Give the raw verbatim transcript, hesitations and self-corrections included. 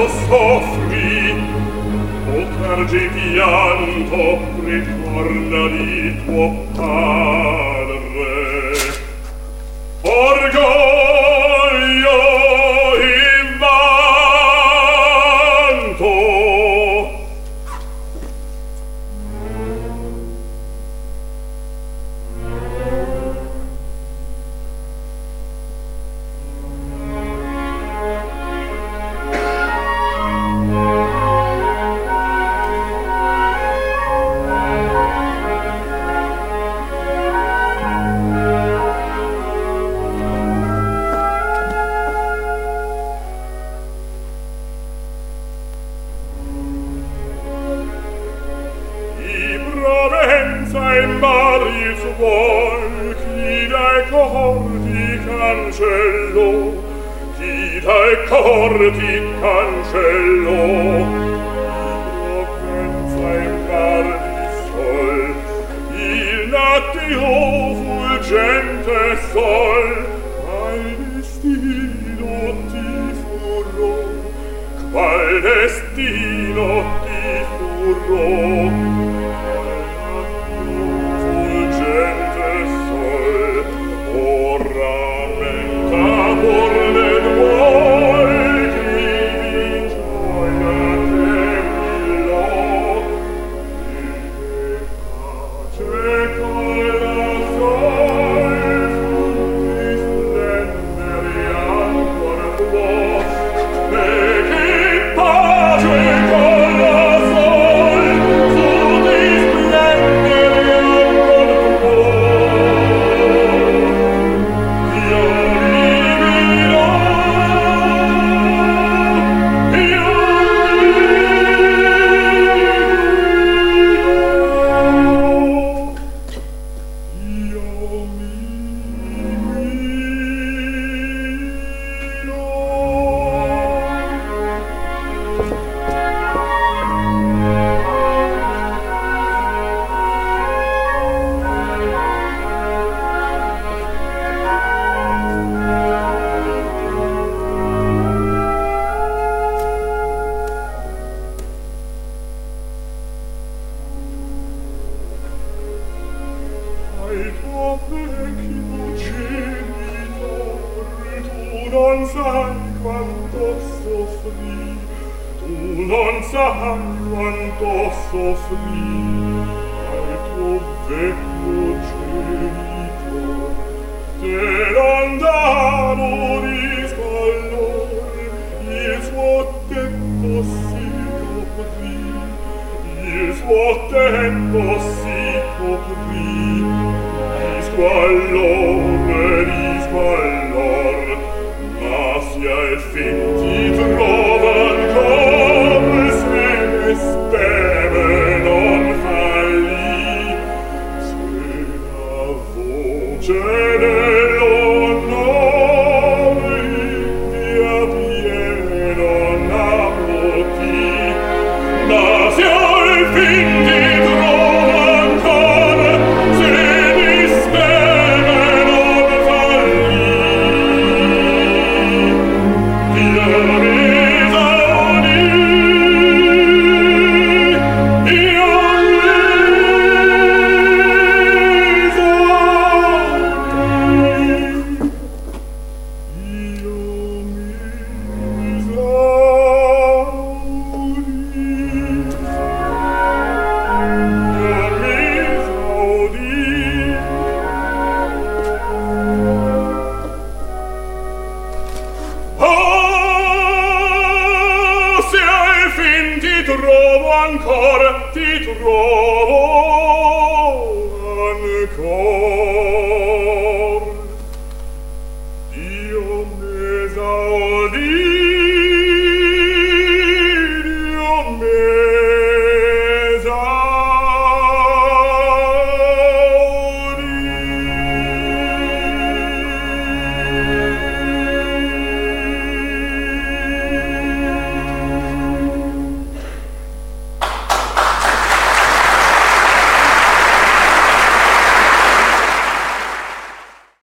soffrì, potergi pianto ritorna di tuo padre. Orgoglio invanto, in vari suoi, chi dai corti cancellò, chi dai corti cancellò. Provenza in vari sol, il nattio fulgente sol, qual destino ti furrò, qual destino ti furrò. Non sai quanto soffrì, tu non sai quanto soffrì, al tuo vecchio genitore, te lontano riscaldor, il suo tetto si coprì, il suo tetto si coprì, di squallore, di squallor, ma sia il fin ti trova ancora, se ne speme non falli, se la voce dell'onore dia pieno napoti, ma sia il fin ti trova ancora, se ne speme non falli. Ti trovo ancora, ti trovo ancora.